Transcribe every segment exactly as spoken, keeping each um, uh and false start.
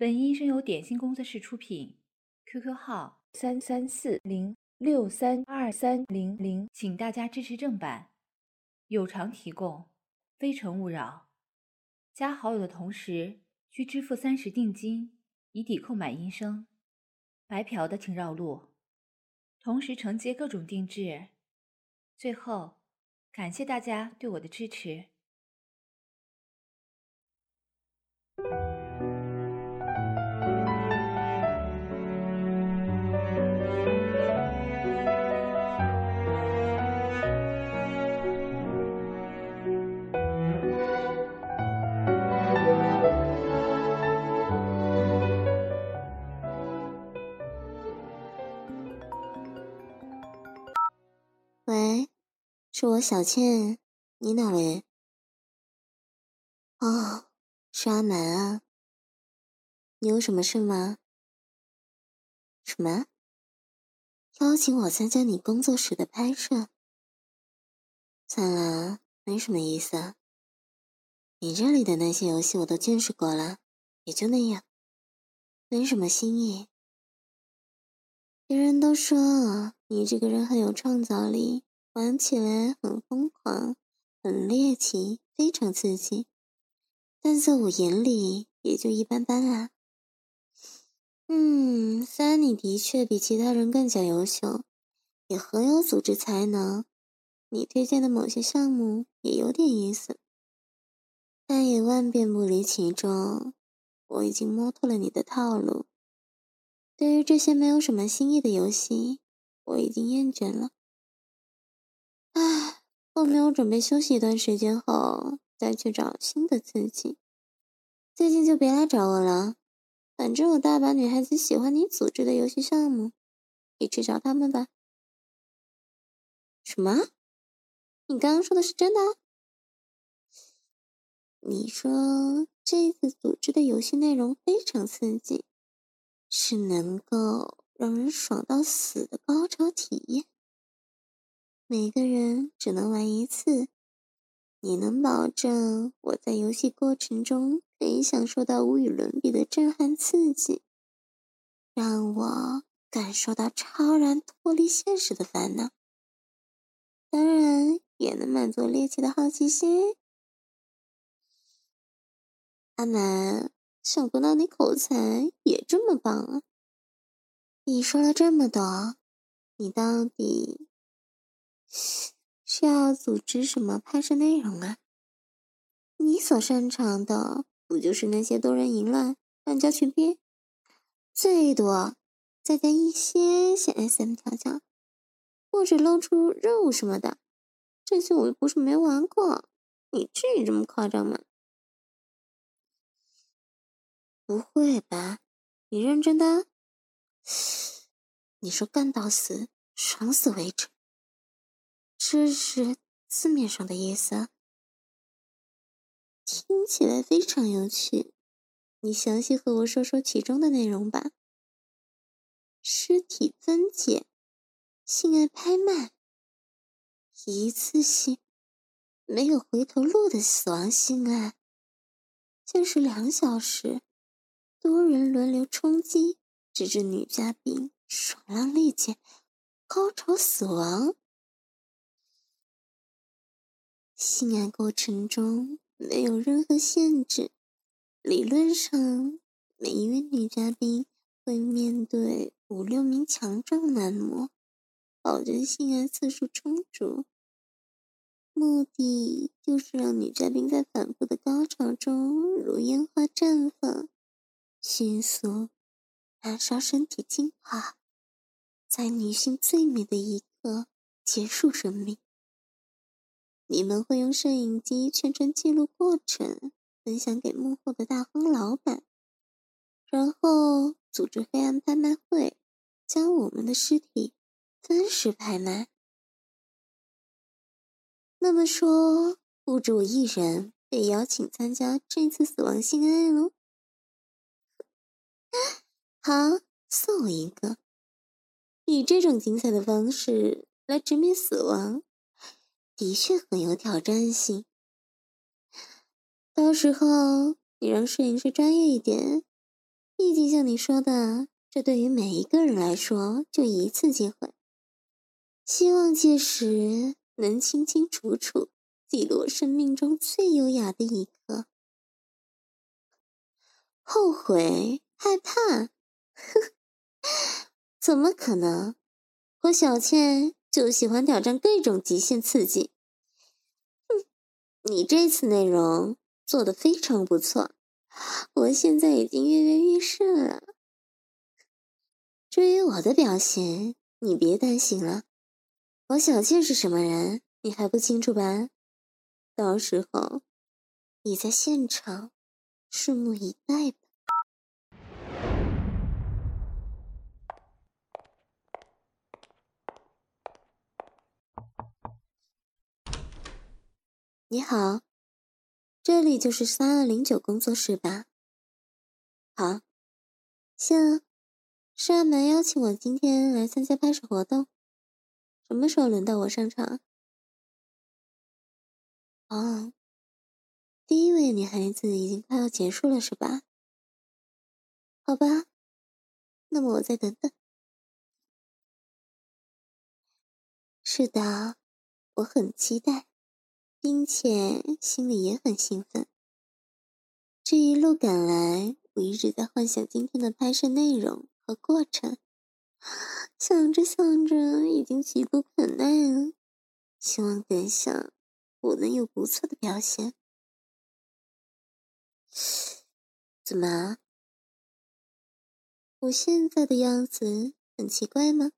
本音声由点心工作室出品 ，Q Q 号三三四零六三二三零零，请大家支持正版，有偿提供，非诚勿扰。加好友的同时需支付三十定金，以抵扣买音声。白嫖的请绕路，同时承接各种定制。最后，感谢大家对我的支持。 喂，是我小倩，你哪位？哦，是阿蛮啊。你有什么事吗？什么？邀请我参加你工作室的拍摄？算了，没什么意思啊。你这里的那些游戏我都见识过了，也就那样，没什么新意。别人都说你这个人很有创造力，玩起来很疯狂，很猎奇，非常刺激，但在我眼里也就一般般啦。嗯，虽然你的确比其他人更加优秀，也很有组织才能，你推荐的某些项目也有点意思，但也万变不离其中。我已经摸透了你的套路，对于这些没有什么新意的游戏，我已经厌倦了。唉，后面我准备休息一段时间后再去找新的刺激。最近就别来找我了，反正有大把女孩子喜欢你组织的游戏项目，你去找他们吧。什么？你刚刚说的是真的？你说这次组织的游戏内容非常刺激，是能够让人爽到死的高潮体验，每个人只能玩一次，你能保证我在游戏过程中可以享受到无与伦比的震撼刺激，让我感受到超然脱离现实的烦恼，当然也能满足猎奇的好奇心。阿蛮，想不到你口才也这么棒啊！你说了这么多，你到底是要组织什么拍摄内容啊？你所擅长的不就是那些多人淫乱、乱交群编，最多再加一些些 S M 调教，或者露出肉什么的。这些我又不是没玩过，你至于这么夸张吗？不会吧？你认真的？你说干到死，爽死为止，这是字面上的意思？听起来非常有趣，你详细和我说说其中的内容吧。尸体分解，性爱拍卖，一次性没有回头路的死亡性爱，限时两小时，多人轮流冲击，直至女嘉宾爽浪力竭，高潮死亡。性爱过程中没有任何限制，理论上每一位女嘉宾会面对五六名强壮男模，保证性爱次数充足。目的就是让女嘉宾在反复的高潮中如烟花绽放，迅速燃烧身体精华，在女性最美的一刻结束生命。你们会用摄影机全程记录过程，分享给幕后的大亨老板，然后组织黑暗拍卖会，将我们的尸体分时拍卖。那么说，不止我一人被邀请参加这次死亡性爱喽？好，送我一个。以这种精彩的方式来直面死亡，的确很有挑战性。到时候你让摄影师专业一点， 毕竟像你说的，这对于每一个人来说就一次机会。希望届时能清清楚楚记录我生命中最优雅的一刻。后悔、害怕？呵，怎么可能？我小倩就喜欢挑战各种极限刺激。哼，你这次内容做得非常不错，我现在已经跃跃欲试了。至于我的表现，你别担心了。我小倩是什么人，你还不清楚吧？到时候你在现场拭目以待吧。你好，这里就是三二零九工作室吧？好，是啊，是阿蛮邀请我今天来参加拍摄活动，什么时候轮到我上场？哦，第一位女孩子已经快要结束了是吧？好吧，那么我再等等。是的，我很期待，并且心里也很兴奋。这一路赶来，我一直在幻想今天的拍摄内容和过程，想着想着已经急不可耐了。希望等下我能有不错的表现。怎么？我现在的样子很奇怪吗？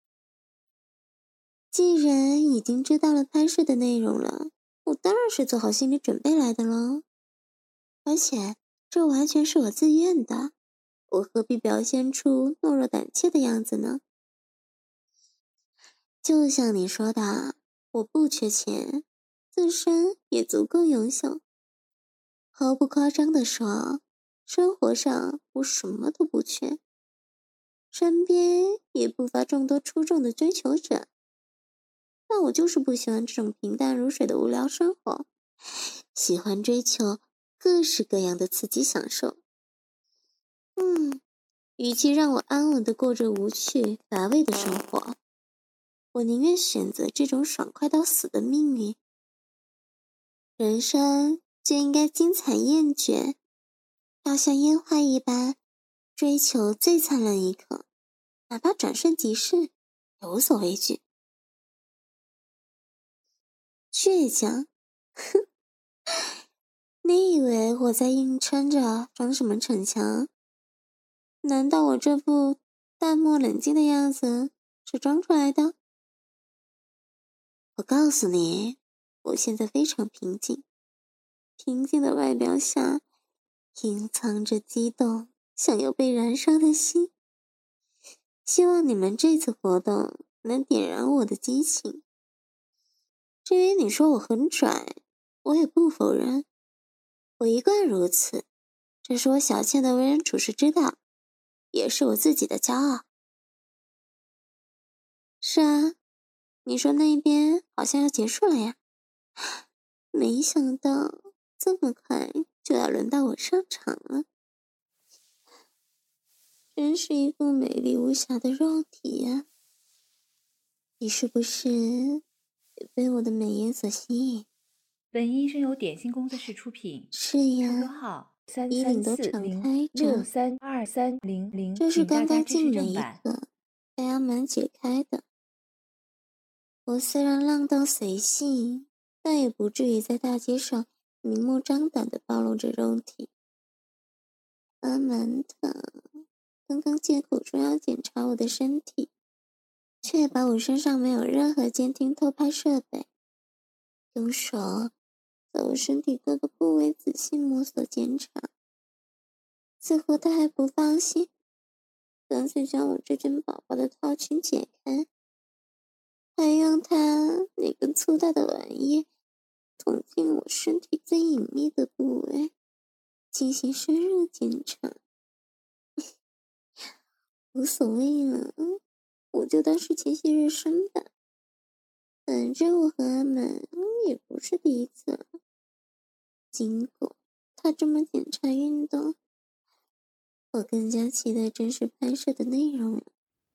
既然已经知道了拍摄的内容了，我当然是做好心理准备来的喽。而且这完全是我自愿的，我何必表现出懦弱胆怯的样子呢？就像你说的，我不缺钱，自身也足够优秀。毫不夸张地说，生活上我什么都不缺，身边也不乏众多出众的追求者。但我就是不喜欢这种平淡如水的无聊生活，喜欢追求各式各样的刺激享受。嗯，与其让我安稳地过着无趣乏味的生活，我宁愿选择这种爽快到死的命运。人生就应该精彩厌倦，要像烟花一般追求最灿烂一刻，哪怕转瞬即逝，也无所畏惧。倔强？哼，你以为我在硬撑着装什么逞强？难道我这副淡漠冷静的样子是装出来的？我告诉你，我现在非常平静，平静的外表下隐藏着激动想要被燃烧的心。希望你们这次活动能点燃我的激情。至于你说我很拽，我也不否认，我一贯如此，这是我小倩的为人处事之道，也是我自己的骄傲。是啊，你说那边好像要结束了呀？没想到这么快就要轮到我上场了，真是一副美丽无瑕的肉体呀！你是不是也被我的美颜所吸引？ 本音声由点心工作室出品。 是呀 ，Q Q 号三衣三领都敞四零开着， 六三二三零零， 这是请大刚刚家支持进门一正版。 刻被阿蛮解开的。我虽然浪荡随性，但也不至于在大街上明目张胆地暴露着肉体。阿蛮的刚刚借口说要检查我的身体，确保我身上没有任何监听偷拍设备，用手在我身体各个部位仔细摸索检查。似乎他还不放心，干脆将我这件宝宝的套裙解开，还用他那根粗大的玩意捅进我身体最隐秘的部位，进行深入检查。无所谓了，我就当是前戏热身吧。反正我和阿满也不是第一次了。经过他这么检查运动， 我更加期待真实拍摄的内容了。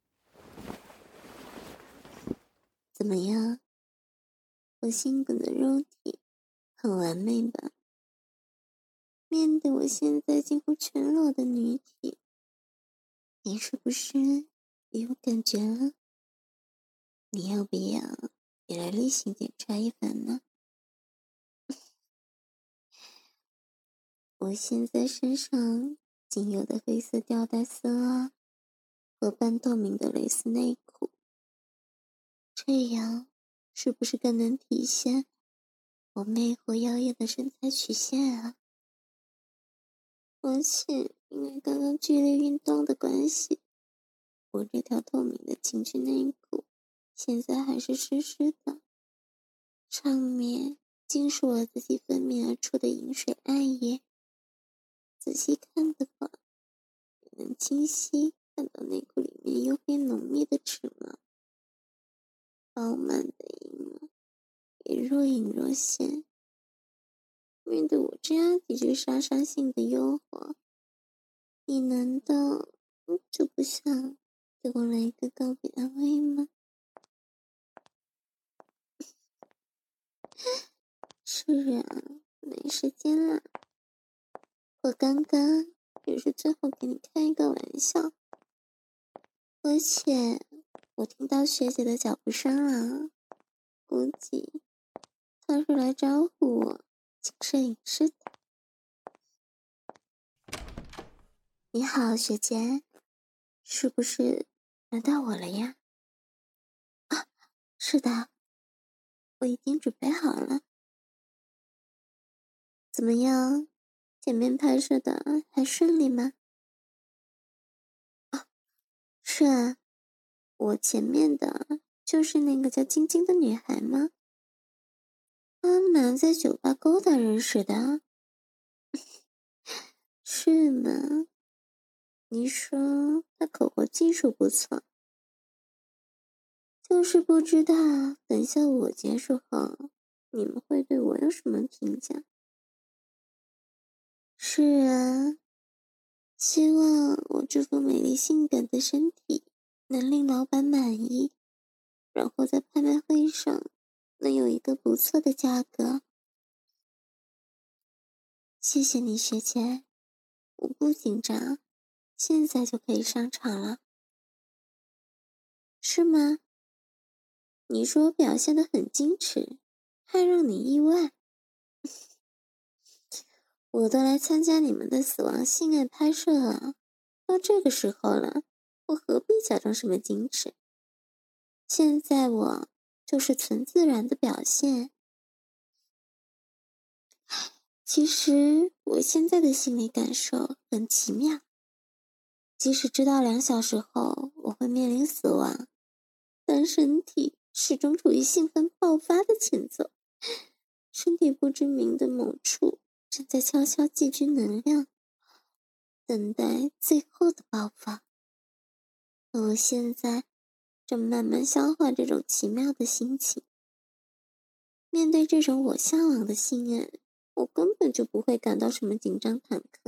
怎么样？我性感的肉体很完美吧？面对我现在近乎全裸的女体，你是不是也有感觉了？你要不要也来例行检查一番呢？我现在身上仅有的黑色吊带丝袜和半透明的蕾丝内裤，这样是不是更能体现我魅惑妖艳的身材曲线啊？而且因为刚刚剧烈运动的关系，我这条透明的情趣内裤现在还是湿湿的，上面尽是我自己分泌而出的饮水暗液。仔细看的话，也能清晰看到内裤里面黝黑浓密的脂肪，饱满的阴毛也若隐若现。面对我这样极具杀伤性的诱惑，你难道就不想给我来一个告别安慰吗？是啊，没时间了。我刚刚只是最后给你开一个玩笑，而且我听到学姐的脚步声了，估计她是来招呼我请摄影师的。你好，学姐，是不是轮到我了呀？啊，是的，我已经准备好了。怎么样，前面拍摄的还顺利吗？啊，是啊，我前面的就是那个叫晶晶的女孩吗？他们在酒吧勾搭认识的。是吗？你说他口活技术不错，就是不知道等效果结束后，你们会对我有什么评价？是啊，希望我这副美丽性感的身体能令老板满意，然后在拍卖会上能有一个不错的价格。谢谢你，学姐，我不紧张，现在就可以上场了。是吗？你说我表现得很矜持，还让你意外？我都来参加你们的死亡性爱拍摄了，到这个时候了，我何必假装什么矜持？现在我就是纯自然的表现。其实我现在的心理感受很奇妙，即使知道两小时后我会面临死亡，但身体始终处于兴奋爆发的前奏，身体不知名的某处正在悄悄积聚能量，等待最后的爆发。而我现在正慢慢消化这种奇妙的心情。面对这种我向往的性爱，我根本就不会感到什么紧张忐忑。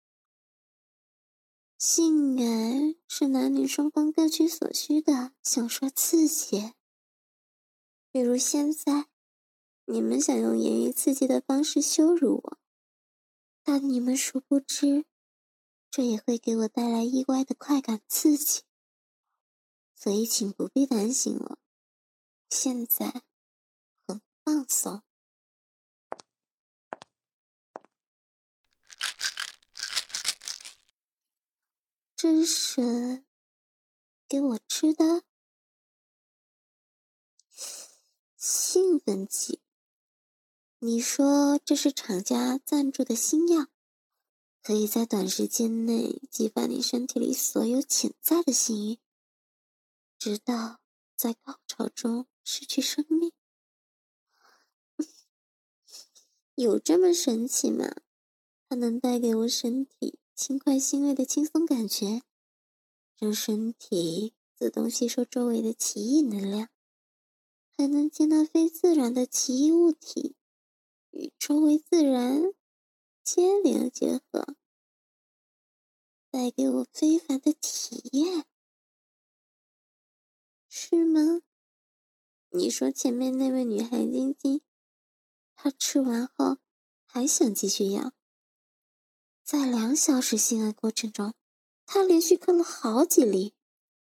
性爱是男女双方各取所需的享受刺激。比如现在，你们想用言语刺激的方式羞辱我，但你们殊不知，这也会给我带来意外的快感刺激。所以请不必担心我，现在很放松。这是给我吃的兴奋剂。你说这是厂家赞助的新药，可以在短时间内激发你身体里所有潜在的性欲，直到在高潮中失去生命。有这么神奇吗？它能带给我身体轻快欣慰的轻松感觉，让身体自动吸收周围的奇异能量，还能接纳非自然的奇异物体与周围自然接连结合。 带给我非凡的体验，是吗？你说前面那位女孩晶晶，她吃完后还想继续要，在两小时性爱过程中，她连续嗑了好几粒。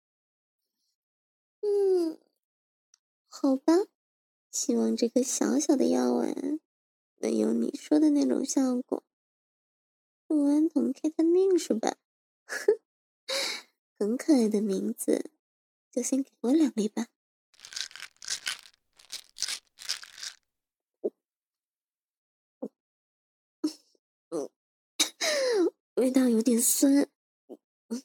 嗯，好吧，希望这个小小的药丸能有你说的那种效果。氯胺酮 K 他命是吧？哼，很可爱的名字，就先给我两粒吧。嗯，味道有点酸。嗯，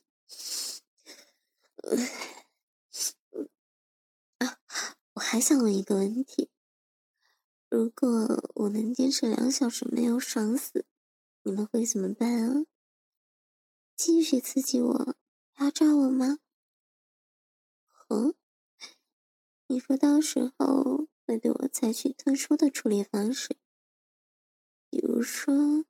啊，我还想问一个问题：如果我能坚持两小时没有爽死，你们会怎么办啊？继续刺激我，压榨我吗？哦，你说到时候会对我采取特殊的处理方式，比如说，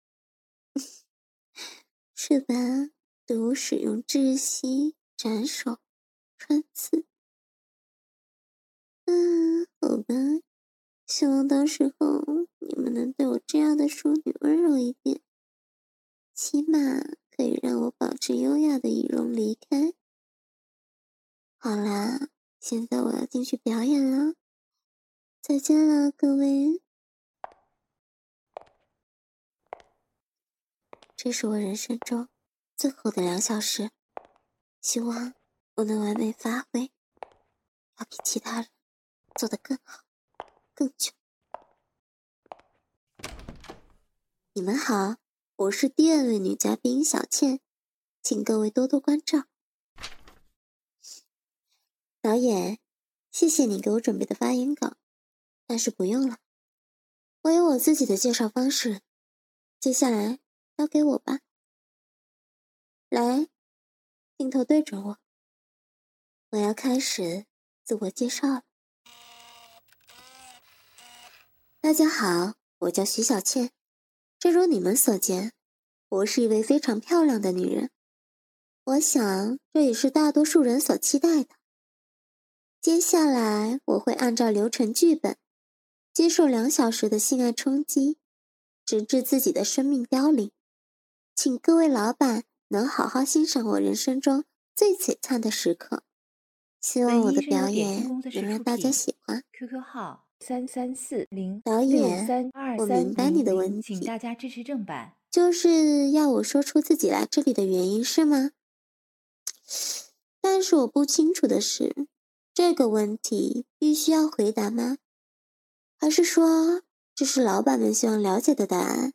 是吧？对我使用窒息、斩首、穿刺。嗯，好吧，希望到时候你们能对我这样的淑女温柔一点，起码可以让我保持优雅的仪容离开。好啦，现在我要进去表演了，再见了，各位。这是我人生中最后的两小时，希望我能完美发挥，要比其他人做得更好、更久。你们好，我是第二位女嘉宾小倩，请各位多多关照。导演，谢谢你给我准备的发言稿，但是不用了，我有我自己的介绍方式，接下来交给我吧。来，镜头对准我，我要开始自我介绍了。大家好，我叫徐小倩，正如你们所见，我是一位非常漂亮的女人，我想这也是大多数人所期待的。接下来我会按照流程剧本，接受两小时的性爱冲击，直至自己的生命凋零。请各位老板能好好欣赏我人生中最璀璨的时刻，希望我的表演能让大家喜欢。 Q Q 号三三四零导六演， 三二我三明白你的零零， 问题， 请大家支持正版。 就是要我说出自己来这里的原因是吗？但是我不清楚的是，这个问题必须要回答吗？还是说这是老板们希望了解的答案？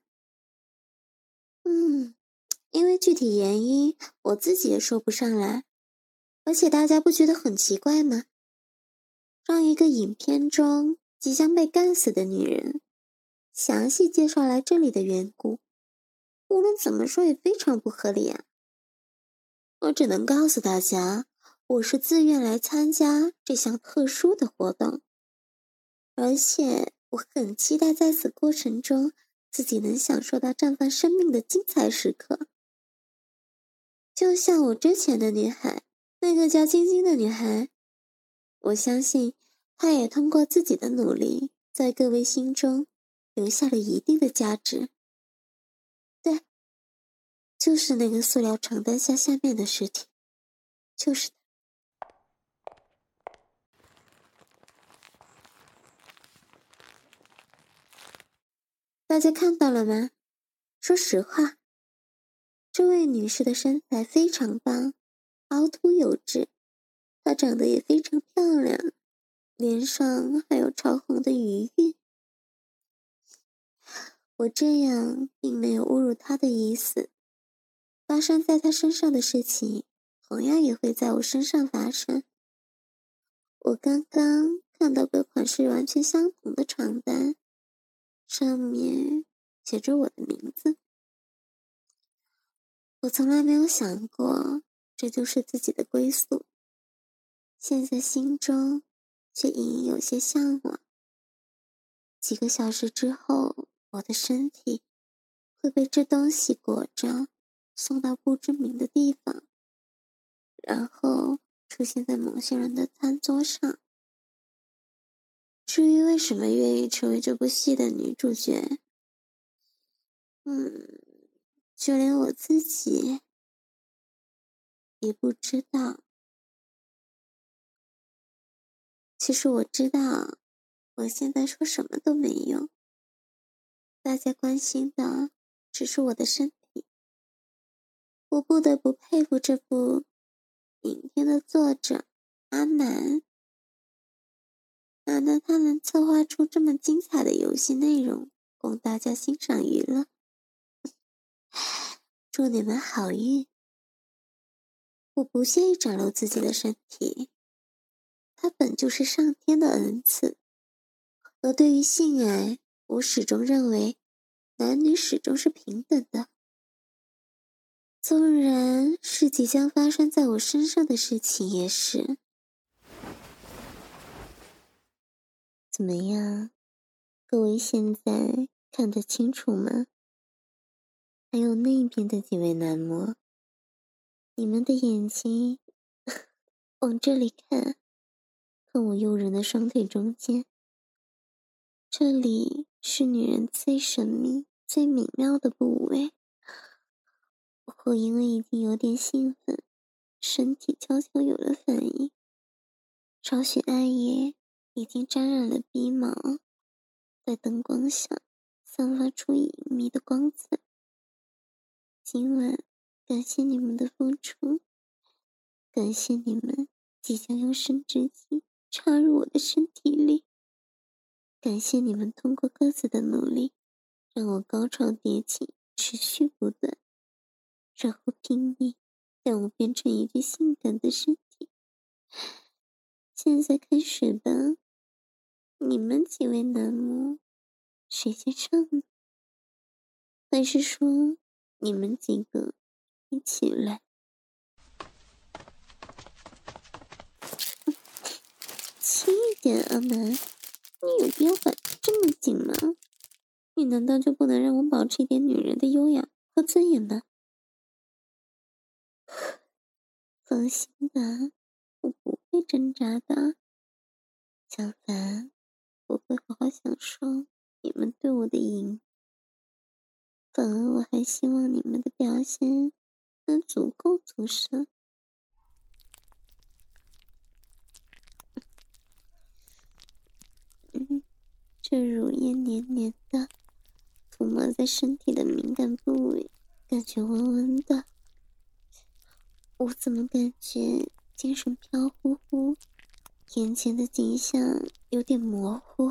嗯，因为具体原因我自己也说不上来，而且大家不觉得很奇怪吗？让一个影片中即将被干死的女人详细介绍来这里的缘故，无论怎么说也非常不合理啊。我只能告诉大家，我是自愿来参加这项特殊的活动，而且我很期待在此过程中自己能享受到绽放生命的精彩时刻。就像我之前的女孩，那个叫晶晶的女孩，我相信她也通过自己的努力，在各位心中留下了一定的价值。对，就是那个塑料床单下下面的尸体，就是的。大家看到了吗？说实话，这位女士的身材非常棒，凹凸有致，她长得也非常漂亮，脸上还有潮红的余韵。我这样并没有侮辱她的意思，发生在她身上的事情，同样也会在我身上发生。我刚刚看到个款式完全相同的床单，上面写着我的名字。我从来没有想过这就是自己的归宿，现在心中却隐隐有些向往。几个小时之后，我的身体会被这东西裹着， 送到不知名的地方，然后出现在某些人的餐桌上。至于为什么愿意成为这部戏的女主角，嗯，就连我自己也不知道。其实我知道，我现在说什么都没用。大家关心的只是我的身体。我不得不佩服这部影片的作者阿南，难道他能策划出这么精彩的游戏内容，供大家欣赏娱乐？祝你们好运！我不屑于展露自己的身体，它本就是上天的恩赐。而对于性爱，我始终认为，男女始终是平等的。纵然是即将发生在我身上的事情也是。怎么样，各位现在看得清楚吗？还有那边的几位男模，你们的眼睛往这里看，看我诱人的双腿中间，这里是女人最神秘、最美妙的部位。我因为已经有点兴奋，身体悄悄有了反应，少许艾叶已经沾染了鼻毛，在灯光下散发出隐秘的光泽。今晚感谢你们的付出，感谢你们即将用生殖器插入我的身体里，感谢你们通过各自的努力，让我高潮迭起，持续不断，然后拼命让我变成一具性感的身体。现在开始吧，你们几位男模，谁先上呢？还是说你们几个一起来？轻一点，阿南，你有必要绑这么紧吗？你难道就不能让我保持一点女人的优雅和尊严吗？放心吧，我不会挣扎的。相反，我会好好享受你们对我的淫。反而我还希望你们的表现能足够出色。嗯，这乳液黏黏的，涂抹在身体的敏感部位，感觉温温的。我怎么感觉精神飘忽忽，眼前的景象有点模糊。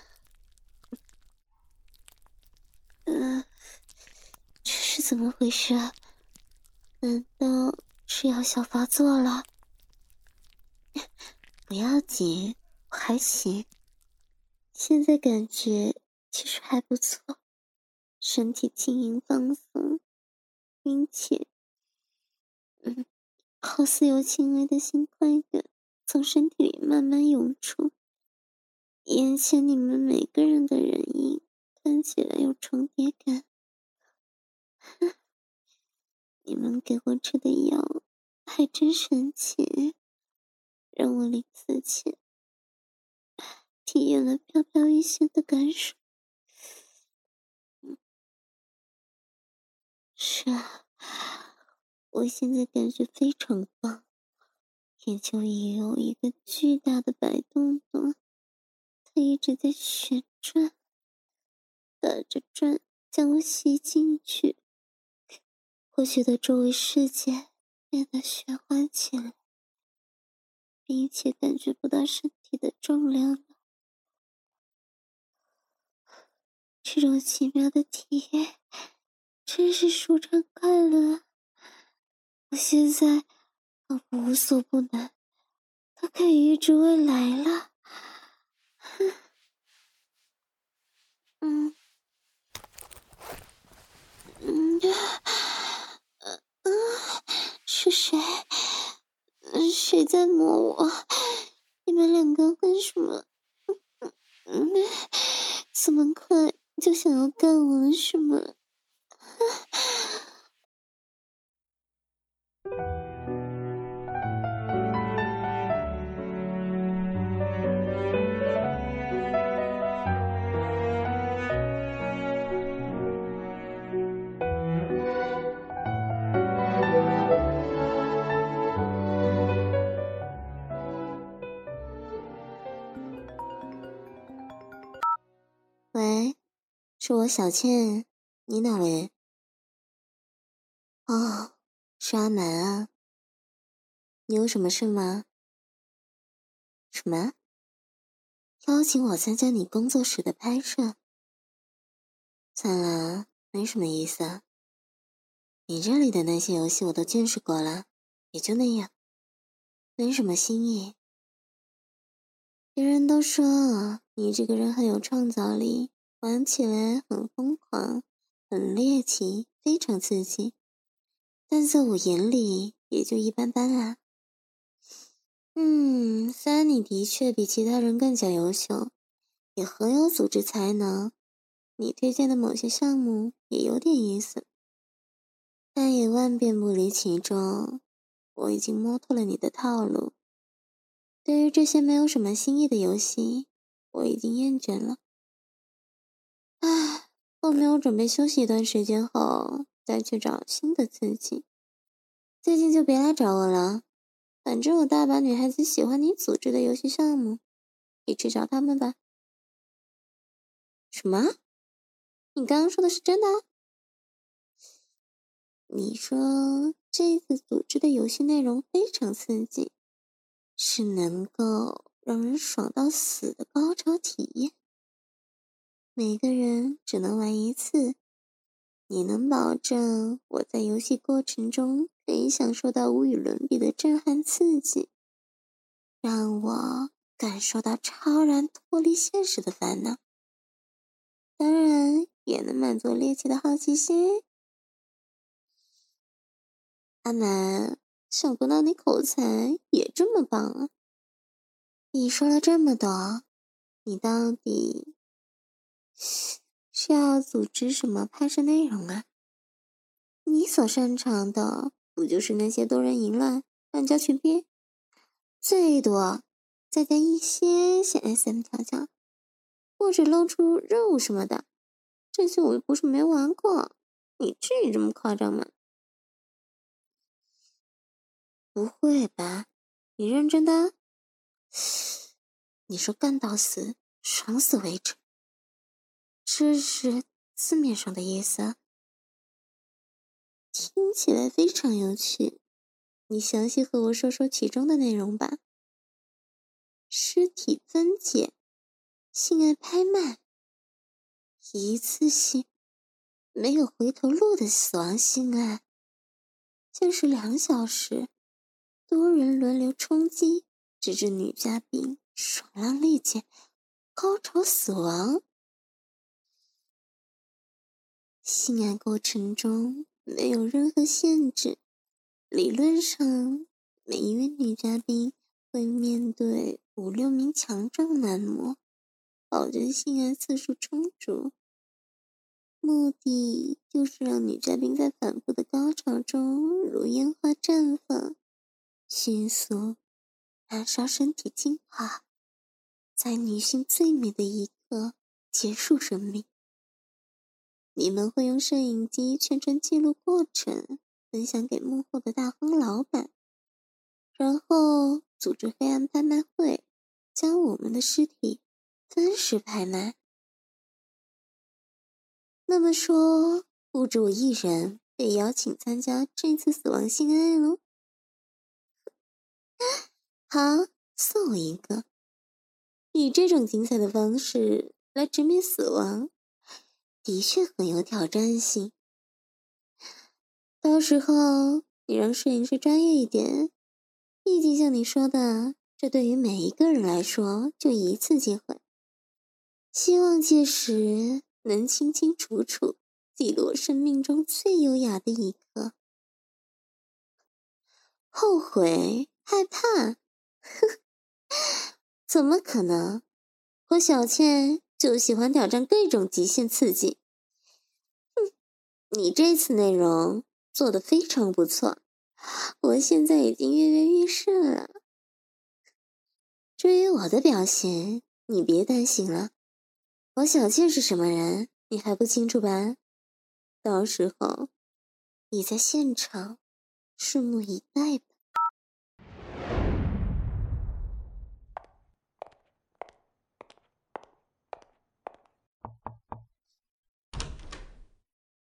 呃，这是怎么回事啊？难道是要小发作了？不要紧，我还行。现在感觉其实还不错，身体轻盈放松，并且，嗯，好似有轻微的性快感从身体里慢慢涌出。眼前你们每个人的人影看起来有重叠感。你们给我吃的药还真神奇，让我临死前体验了飘飘欲仙的感受。是啊，我现在感觉非常棒，眼球也有一个巨大的白洞洞，它一直在旋转，打着转将我吸进去。我觉得周围世界变得玄幻起来，并且感觉不到身体的重量了。这种奇妙的体验真是舒畅快乐。我现在仿佛无所不能，都可以预知未来了。嗯嗯呃呃，是谁？谁在摸我？你们两个为什么？嗯，这么快就想要干我了是吗？ 是我小倩，你哪位？哦，是阿南啊。你有什么事吗？什么？邀请我参加你工作室的拍摄？算了，没什么意思啊。你这里的那些游戏我都见识过了，也就那样，没什么新意。别人都说你这个人很有创造力，玩起来很疯狂，很猎奇，非常刺激，但在我眼里也就一般般啦。嗯，虽然你的确比其他人更加优秀，也很有组织才能，你推荐的某些项目也有点意思，但也万变不离其中。我已经摸透了你的套路，对于这些没有什么新意的游戏，我已经厌倦了。唉，后面我准备休息一段时间后再去找新的刺激。最近就别来找我了，反正有大把女孩子喜欢你组织的游戏项目，你去找他们吧。什么？你刚刚说的是真的？你说这次组织的游戏内容非常刺激，是能够让人爽到死的高潮体验，每个人只能玩一次。你能保证我在游戏过程中可以享受到无与伦比的震撼刺激，让我感受到超然脱离现实的烦恼，当然也能满足猎奇的好奇心。阿南，想不到你口才也这么棒啊！你说了这么多，你到底是要组织什么拍摄内容啊？你所擅长的不就是那些多人淫乱、乱交群批，最多再加一些些 S M 调教，或者露出肉什么的。这些我又不是没玩过，你至于这么夸张吗？不会吧？你认真的？你说干到死，爽死为止，这是字面上的意思？听起来非常有趣，你详细和我说说其中的内容吧。尸体分解，性爱拍卖，一次性没有回头路的死亡性爱，限时两小时，多人轮流冲击，直至女嘉宾爽浪力竭，高潮死亡。性爱过程中没有任何限制，理论上每一位女嘉宾会面对五六名强壮男模，保证性爱次数充足。目的就是让女嘉宾在反复的高潮中如烟花绽放，迅速燃烧身体精华，在女性最美的一刻结束生命。你们会用摄影机全程记录过程，分享给幕后的大亨老板，然后组织黑暗拍卖会，将我们的尸体分时拍卖。那么说，不止我一人被邀请参加这次死亡性爱喽？好，送我一个。以这种精彩的方式来直面死亡，的确很有挑战性。到时候你让摄影师专业一点，毕竟像你说的，这对于每一个人来说就一次机会。希望届时能清清楚楚记录我生命中最优雅的一刻。后悔？害怕？怎么可能？我小倩就喜欢挑战各种极限刺激。哼，你这次内容做得非常不错，我现在已经跃跃欲试了。至于我的表现，你别担心了。我小倩是什么人，你还不清楚吧？到时候你在现场拭目以待吧。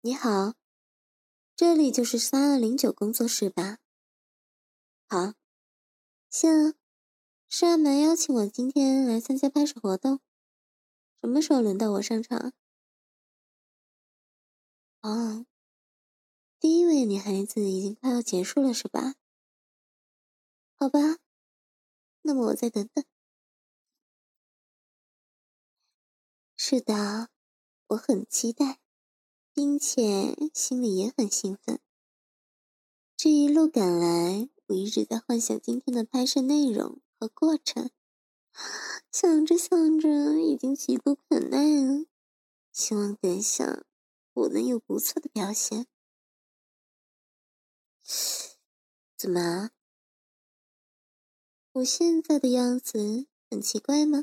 你好，这里就是三二零九工作室吧？好，行，是阿蛮邀请我今天来参加拍摄活动，什么时候轮到我上场？哦，第一位女孩子已经快要结束了是吧？好吧，那么我再等等。是的，我很期待，并且心里也很兴奋。这一路赶来，我一直在幻想今天的拍摄内容和过程，想着想着已经急不可耐了。希望等下我能有不错的表现。怎么？我现在的样子很奇怪吗？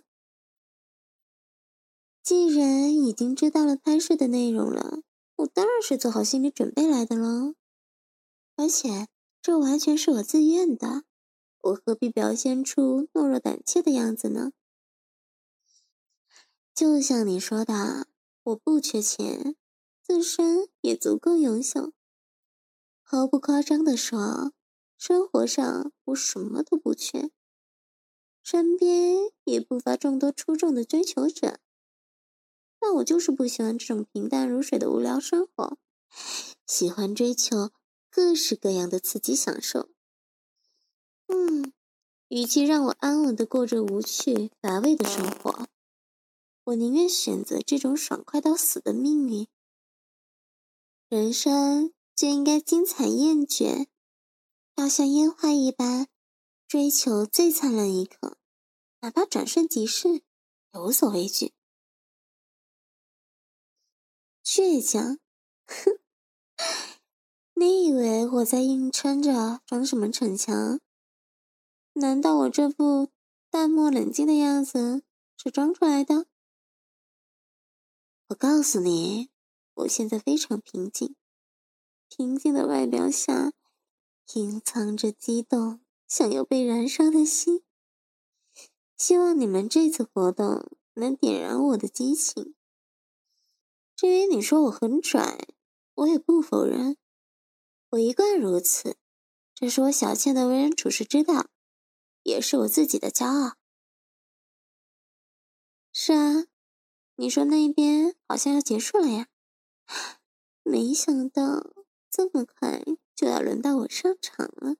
既然已经知道了拍摄的内容了，我当然是做好心理准备来的喽。而且这完全是我自愿的，我何必表现出懦弱胆怯的样子呢？就像你说的，我不缺钱，自身也足够优秀。毫不夸张地说，生活上我什么都不缺，身边也不乏众多出众的追求者。但我就是不喜欢这种平淡如水的无聊生活，喜欢追求各式各样的刺激享受。嗯，与其让我安稳地过着无趣乏味的生活，我宁愿选择这种爽快到死的命运。人生就应该精彩艳绝，要像烟花一般追求最灿烂一刻，哪怕转瞬即逝，也无所畏惧。倔强，哼！你以为我在硬撑着装什么逞强？难道我这副淡漠冷静的样子是装出来的？我告诉你，我现在非常平静，平静的外表下隐藏着激动，想要被燃烧的心。希望你们这次活动能点燃我的激情。至于你说我很拽，我也不否认，我一贯如此，这是我小倩的为人处事之道，也是我自己的骄傲。是啊，你说那边好像要结束了呀？没想到这么快就要轮到我上场了，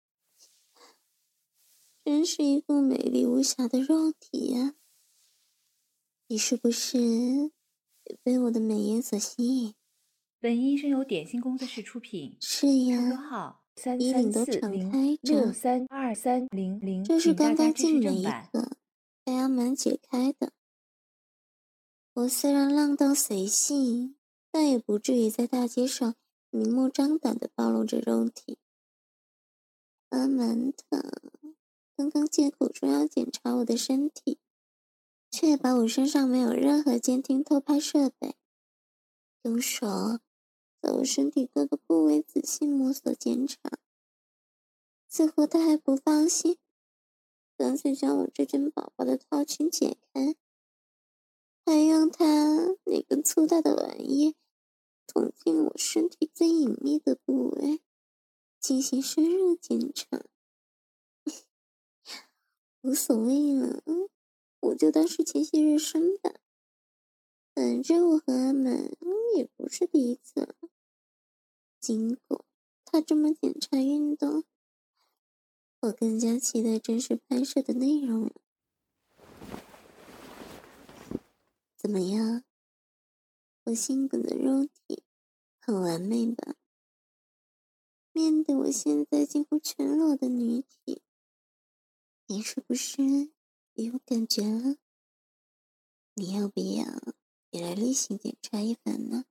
真是一副美丽无瑕的肉体呀！你是不是也被我的美颜所吸引？ 本音声由点心工作室出品。 是呀， Q Q 号三衣三领都敞四零开着， 六三二三零零， 这是请大刚刚家支持进门一正版。 刻被阿蛮解开的。我虽然浪荡随性，但也不至于在大街上明目张胆地暴露着肉体。阿蛮的刚刚借口说要检查我的身体，确保我身上没有任何监听偷拍设备，用手在我身体各个部位仔细摸索检查。似乎他还不放心，干脆将我这件宝宝的套裙解开，还用他那根粗大的玩意捅进我身体最隐秘的部位，进行深入检查。无所谓了，我就当是前戏热身吧。反正我和阿满也不是第一次了。经过他这么检查运动，我更加期待真实拍摄的内容了。怎么样？我性感的肉体很完美吧？面对我现在近乎全裸的女体，你是不是也有感觉了？你要不要也来例行检查一番呢？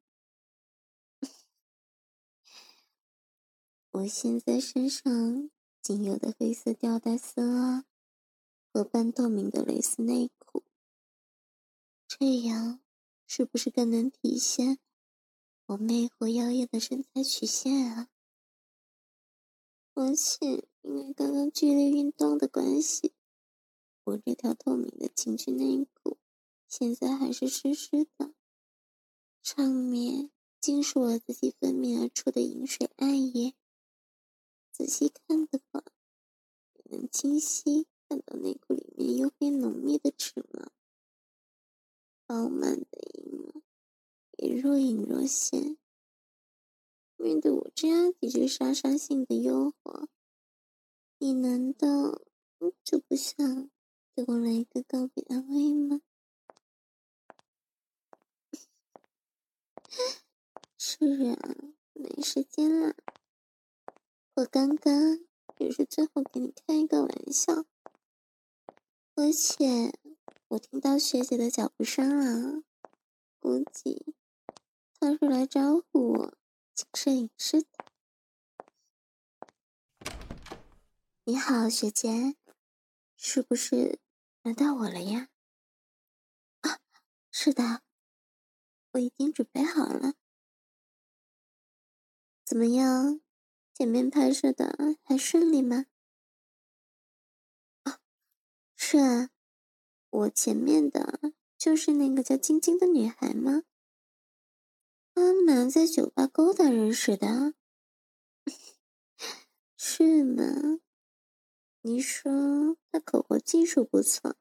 我现在身上仅有的黑色吊带丝袜和半透明的蕾丝内裤，这样是不是更能体现我魅惑妖艳的身材曲线啊？而且因为刚刚剧烈运动的关系，我这条透明的情趣内裤现在还是湿湿的，上面竟是我自己分泌而出的饮水暗液。仔细看的话，也能清晰看到内裤里面黝黑浓密的齿毛，饱满的阴毛也若隐若现。面对我这样极具杀伤性的诱惑，你难道就不想给我来一个告别安慰吗？是啊，没时间了。我刚刚只是最后给你开一个玩笑，而且我听到学姐的脚步声了，估计她是来招呼我请摄影师的。你好，学姐，是不是轮到我了呀？啊，是的，我已经准备好了。怎么样，前面拍摄的还顺利吗？啊，是啊，我前面的就是那个叫晶晶的女孩吗？阿蛮在酒吧勾搭认识的。是吗？你说她口活技术不错，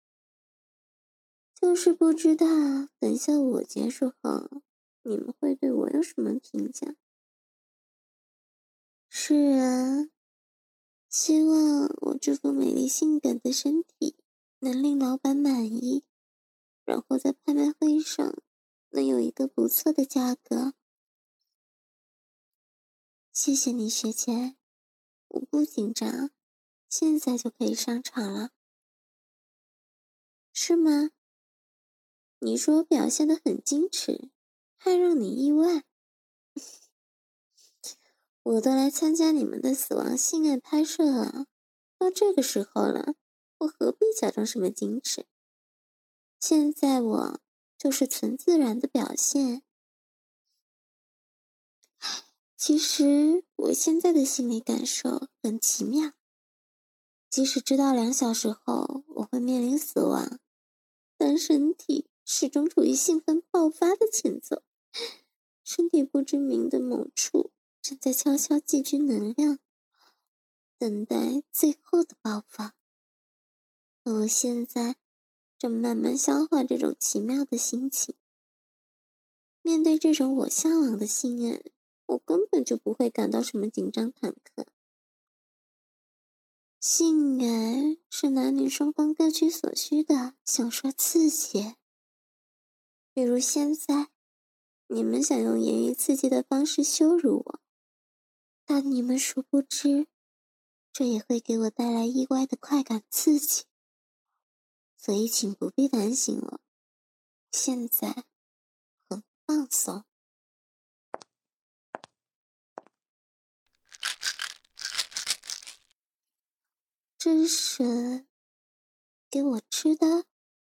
就是不知道等下我结束后，你们会对我有什么评价？是啊，希望我这副美丽性感的身体能令老板满意，然后在拍卖会上能有一个不错的价格。谢谢你，学姐，我不紧张，现在就可以上场了。是吗？你说我表现得很矜持，还让你意外。我都来参加你们的死亡性爱拍摄了，到这个时候了，我何必假装什么矜持？现在我就是纯自然的表现。其实我现在的心理感受很奇妙，即使知道两小时后我会面临死亡，但身体始终处于兴奋爆发的前奏，身体不知名的某处正在悄悄积聚能量，等待最后的爆发。而我现在正慢慢消化这种奇妙的心情。面对这种我向往的性爱，我根本就不会感到什么紧张忐忑。性爱是男女双方各取所需的享受刺激。比如现在，你们想用言语刺激的方式羞辱我，但你们殊不知，这也会给我带来意外的快感刺激。所以请不必担心我，现在很放松。这是给我吃的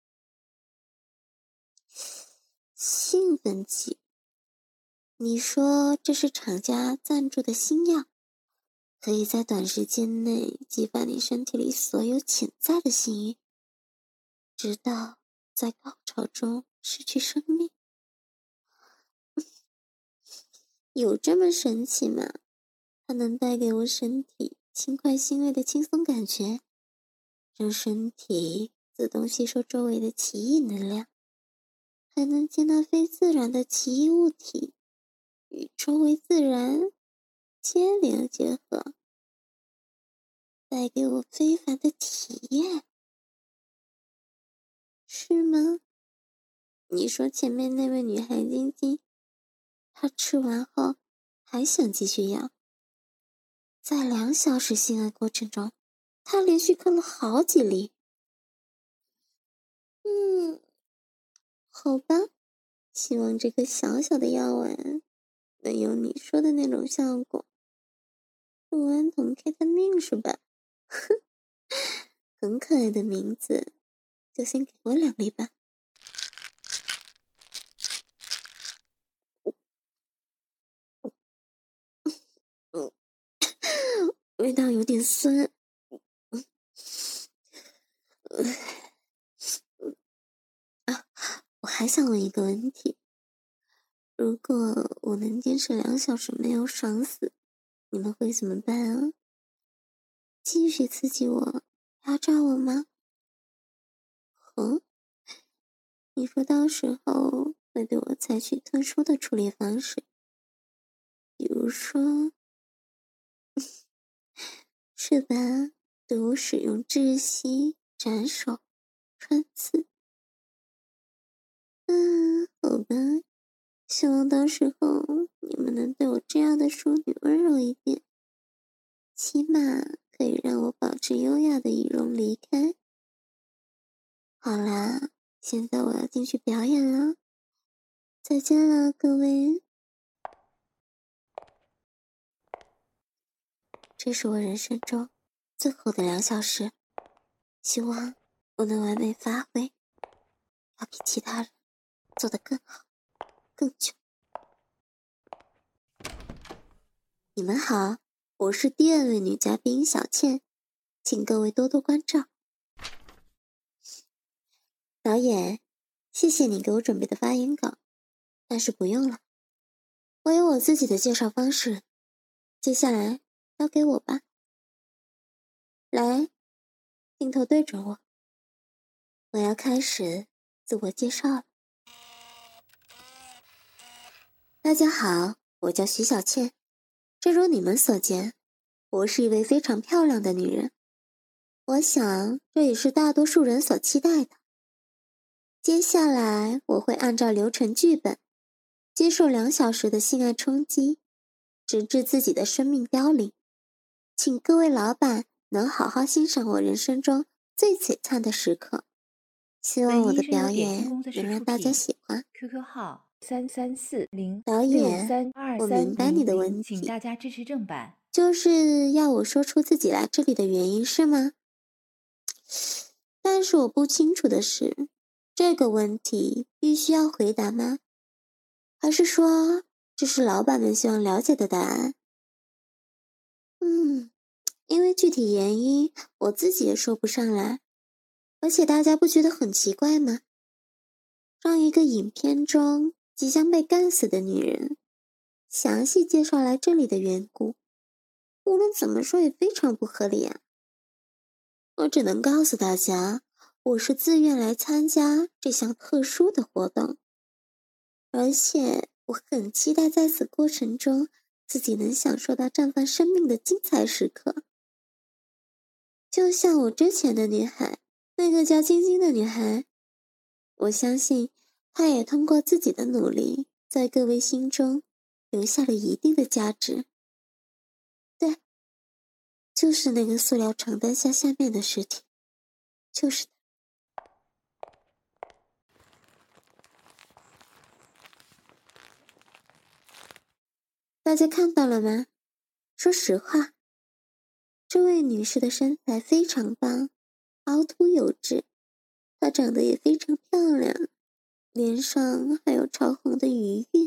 兴奋剂。你说这是厂家赞助的新药，可以在短时间内激发你身体里所有潜在的性欲，直到在高潮中失去生命。有这么神奇吗？它能带给我身体轻快欣慰的轻松感觉，让身体自动吸收周围的奇异能量，还能接纳非自然的奇异物体与周围自然接连结合，带给我非凡的体验，是吗？你说前面那位女孩晶晶，她吃完后还想继续要，在两小时性爱过程中，她连续嗑了好几粒。嗯，好吧，希望这个小小的药丸能有你说的那种效果。氯胺酮 K 他命是吧？哼，很可爱的名字，就先给我两粒吧。嗯，味道有点酸。嗯，啊，我还想问一个问题， 如果我能坚持两小时没有爽死，你们会怎么办啊？继续刺激我，压榨我吗？哦，你说到时候会对我采取特殊的处理方式，比如说，是吧？对我使用窒息、斩首、穿刺。嗯，好吧，希望到时候你们能对我这样的淑女温柔一点，起码可以让我保持优雅的仪容离开。好啦，现在我要进去表演了，再见了，各位。这是我人生中最后的两小时，希望我能完美发挥，要比其他人做得更好、更久。你们好，我是第二位女嘉宾小倩，请各位多多关照。导演，谢谢你给我准备的发言稿，但是不用了，我有我自己的介绍方式，接下来交给我吧。来，镜头对着我，我要开始自我介绍了。大家好，我叫徐小倩，正如你们所见，我是一位非常漂亮的女人，我想这也是大多数人所期待的。接下来我会按照流程剧本，接受两小时的性爱冲击，直至自己的生命凋零。请各位老板能好好欣赏我人生中最璀璨的时刻，希望我的表演能让大家喜欢。 Q Q 号三三四零导六演， 三二我三明白你的零零， 问题， 请大家支持正版。 就是要我说出自己来这里的原因是吗？但是我不清楚的是，这个问题必须要回答吗？还是说这是老板们希望了解的答案？嗯，因为具体原因我自己也说不上来，而且大家不觉得很奇怪吗？让一个影片中即将被干死的女人详细介绍来这里的缘故，无论怎么说也非常不合理啊。我只能告诉大家，我是自愿来参加这项特殊的活动，而且我很期待在此过程中自己能享受到绽放生命的精彩时刻。就像我之前的女孩，那个叫晶晶的女孩，我相信她也通过自己的努力，在各位心中留下了一定的价值。对，就是那个塑料床单下下面的尸体，就是的。大家看到了吗？说实话，这位女士的身材非常棒，凹凸有致，她长得也非常漂亮，脸上还有潮红的余韵。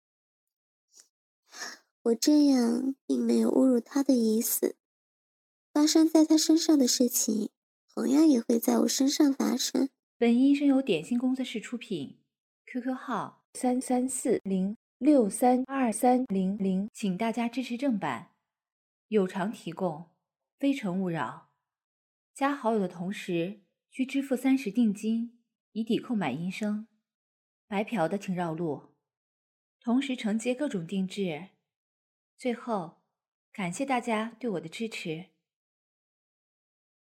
我这样并没有侮辱她的意思，发生在她身上的事情，同样也会在我身上发生。 本音声由点心工作室出品 ，Q Q 号三三四零六三二三零零，请大家支持正版，有偿提供，非诚勿扰。加好友的同时需支付三十定金，以抵购买音声。白嫖的请绕路，同时承接各种定制。最后，感谢大家对我的支持。